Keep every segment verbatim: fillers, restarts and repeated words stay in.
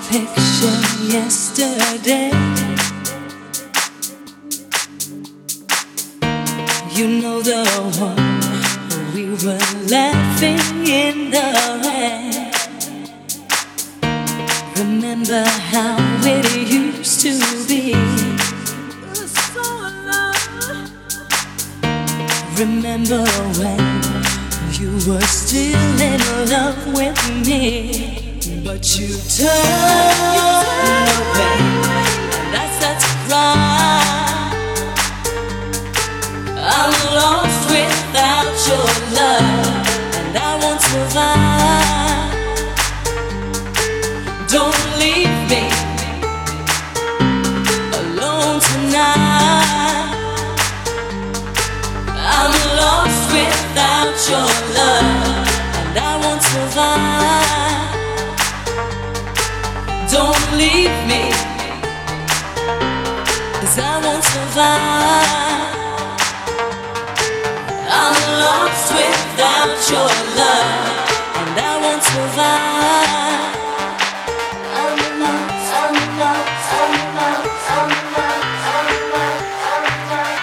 picture yesterday. You know the one we were laughing in the rain. Remember how it used to be. Remember when you were still in love with me. But you turned away, and I started to cry. I'm lost without your love, and I won't survive. Don't leave me alone tonight. I'm lost without your love, and I won't survive. Don't leave me, 'cause I won't survive. I'm lost without your love, and I won't survive. I'm lost, I'm lost, I'm lost, I'm lost, I'm lost, I'm lost,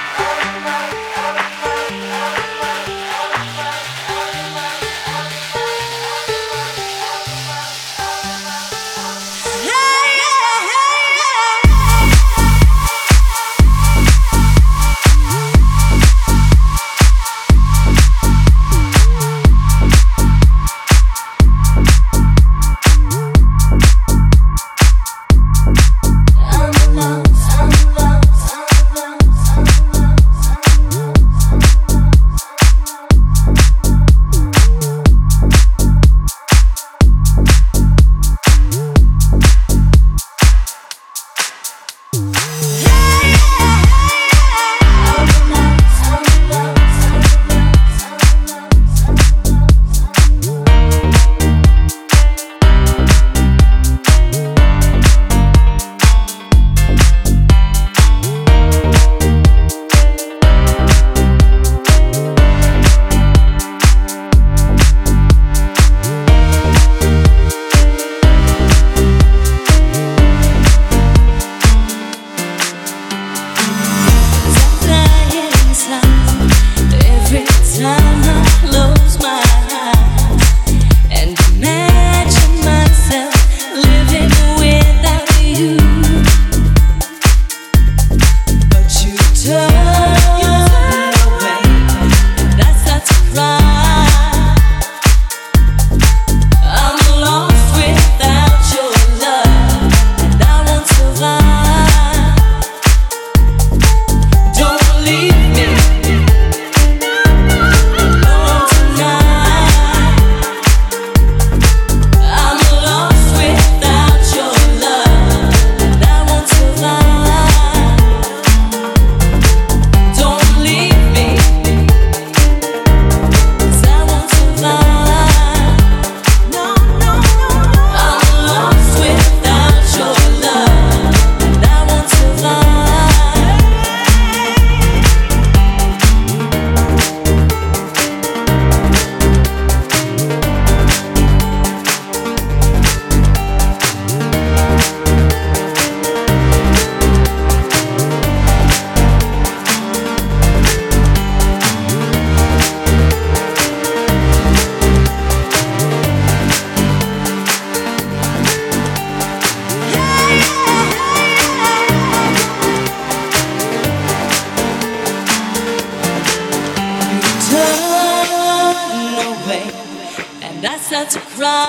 to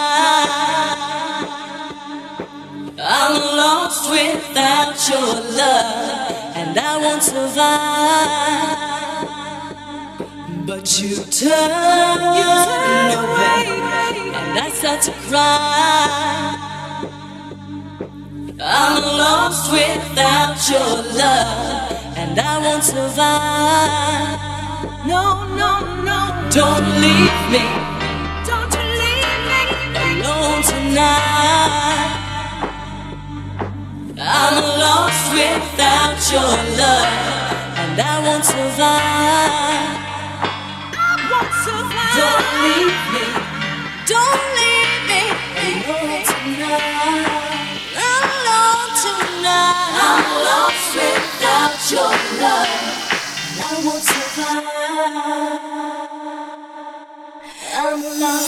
cry. I'm lost without your love, and I won't survive. But you turn away, and I start to cry. I'm lost without your love, and I won't survive. No, no, no, don't leave me. Tonight, I'm lost without your love, and I won't survive. I won't survive. Don't leave me. Don't leave me alone tonight. your love, I won't survive. I'm alone.